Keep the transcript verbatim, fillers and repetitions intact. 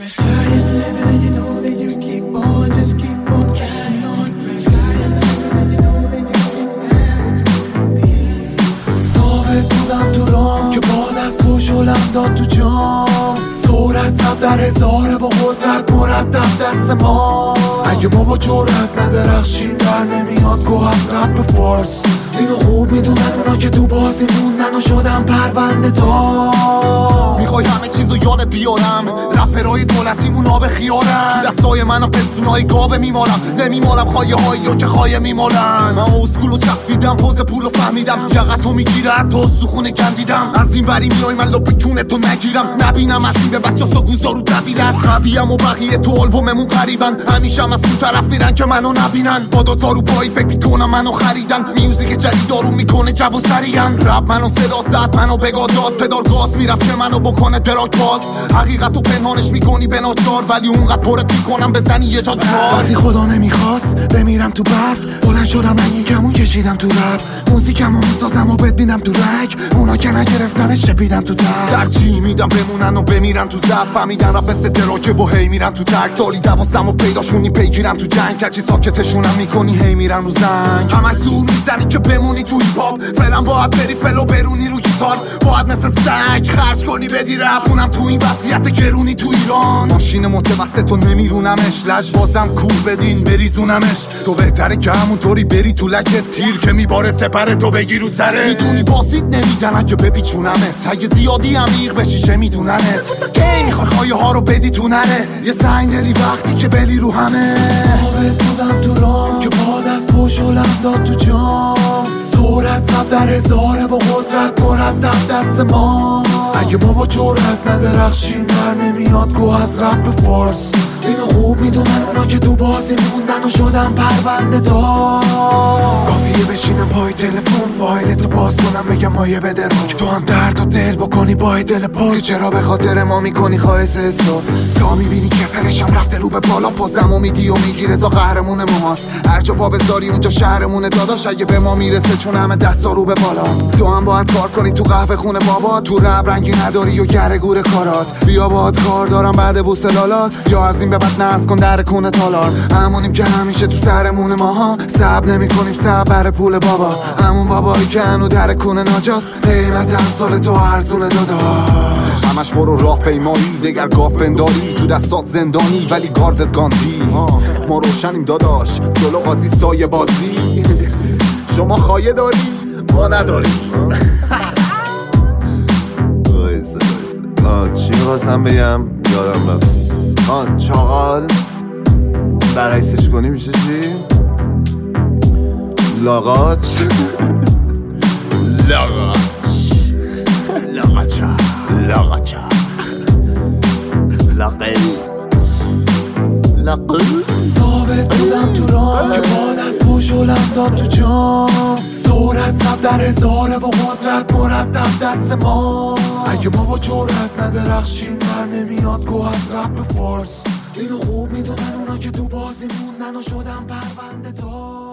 Sky's the limit and you know that you keep on, just keep on kissing on. Sky's the limit and you know that you keep on. ثابت بودم تو رام که با دست خوشولم داد تو جام. سرعت زد در هزاره با قدرت مرتب دست ما. اگه ما با جرأت ندرخشیم در نمیاد گوه از رپ فارس. اینو خوب میدونن اونا که تو بازی موندن و شدن پرونده دار. میخوای همه چیزو یادت بیارم، رپرهای دولتیمون آب خیارن. دستای منو پستونای گاوه میمالم، نمیمالم خواهی هایی یا که خواهی میمالن. من اسکولو چسبیدم، پوز پولو فهمیدم، یقتو میگیره حتی سخونه گندیدم. از این وری میای من لپ کونتو نگیرم، نبینم از این به بچه سا گوزارو دویدن. خویم و بقیه تو آلبوممون قریبن، همیشه هم از اون طرف میرن که منو نبینن. با دوتا رو پایی فکر میکنم منو خریدن. میوزیک جدید دارو میکنه جو و سریعن. رپ منو صدا زد، منو بگا داد، پدال گاز میرفت که منو بکنه دراک باز. حقیقتو پنهانش میکنی به ناچار، ولی اونقدر پرت میکنم بزنی یه جا جار. وقتی خدا نمیخواست بمیرم تو برف، بلند شدم من یکمون کشیدم تو رپ. موزیکمو میسازم و بد میدم تو رک، اونا که نگرفتنش چپیدم تو تک. ترجیح میدم بمونن و بمیرن تو زب، فهمیدن رپ مثل دراکه و هی میرن تو تک. سالی دوازدم و پیداشونی پیگیرم تو جنگ، کرچی ساکتشونم میکنی هی میرن رو زنگ. همش زور میزنی که بمونی تو هیپ هاپ، فعلا باید بری فلو برونی رو گیتار. باید مثل سگ خرج کنی بدی رپ، اونم تو این وضعیت گرونی تو ایران. ماشین متوسط و نمیرونمش، لج بازم کور بدین بریزونمش. تو بهتره که همونطوری بری تو لکت، تیر که میباره سپره تو بگی رو سره. میدونی بازیت نمیدن اگه بپیچونمت، اگه زیادی عمیق بشی چه میدوننت. کی میخوای خواهی ها رو بدی تو نره، یه سنگ دلی وقتی که بلی رو همه. ثابت بودم تو رام که با دست خوشولم داد تو جام. سرعت زد در هزاره با قدرت مرتب دست ما. اگه ما با جرأت ندرخشیم در نمیاد گوه از رپ فارس. اینو خوب میدونن اونا که تو بازی موندن و شدن پرونده دار. کافیه بشینم پای تلفن، فایلتو باز کنم بگم مایه بده روک. تو هم درد و دل بکنی با دل پاک، چرا به خاطر ما میکنی خواهش حساب. تا میبینی که فرشم رفته رو به بالا، پازم و میدی و میگیره زا قهرمون ماست. هر جا پا بذاری اونجا شهرمونه داداش، اگه به ما میرسه چون همه دستا رو به بالاست. تو هم باید کار کنی تو قهوه خونه بابا، تو رب رنگی نداری و گره گور کارات. بیا باهات کار دارم بعد بوسلالات، یا از این به بعد ناز کن در کونه تالار. همونیم که همیشه تو سرمون ماها، صبر نمی کنیم صبر بر پول بابا. همون بابایی که هنو در کونه ناجاست، قیمت امسال تو ارزونه داداش. همش برو راه پیمایی دگر گاف بنداری، تو دستات زندانی ولی گاردت گاندی. ما روشنیم داداش جلو قاضی سایه بازی. شما خایه داری ما نداریم. چی میخواستم بگم یادم رفت. آن چاقال برعکسش کنی میشه چی؟ لاغاچ. لاغاچ لاغاچ لاغاچ لاغل لاغل. ثابت بودم تو رام که با دست خوشولم داد تو جام. سرعت زد در هزاره با قدرت مرتب دست ما. اگه ما با جرأت ندرخشیم در نمیاد گوه از رپ فارس. اینو خوب میدونن اونا که تو بازی موندن و شدن پرونده دار.